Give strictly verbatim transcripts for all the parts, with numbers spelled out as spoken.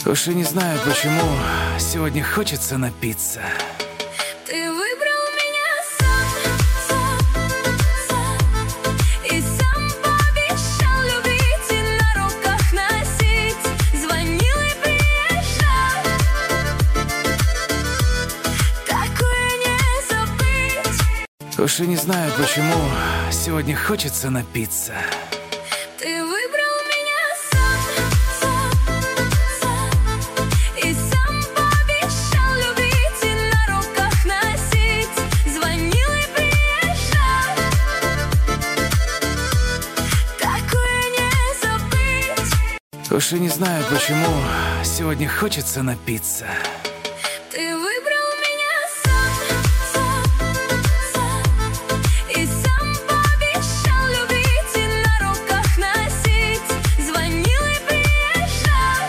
Уж и не знаю, почему сегодня хочется напиться. Ты выбрал меня сам, сам, сам, и сам пообещал любить и на руках носить. Звонил и приезжал, такое не забыть. Уж и не знаю, почему сегодня хочется напиться. Ты выбрал меня сам, сам, сам, и сам пообещал любить и на руках носить. Звонил и приезжал, такое не забыть. Уж и не знаю, почему сегодня хочется напиться. Ты выбрал меня сам, сам, сам, и сам пообещал любить и на руках носить. Звонил и приезжал,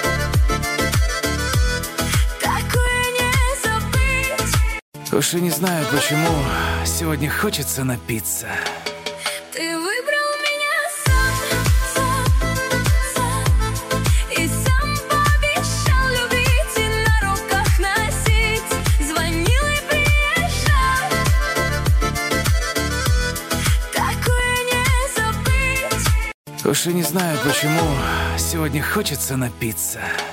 такое не забыть. Уж и не знаю, почему сегодня хочется напиться. Ты выбрал меня сам, сам, сам, и сам пообещал любить и на руках носить. Звонил и приезжал, такое не забыть. Уж и не знаю, почему сегодня хочется напиться.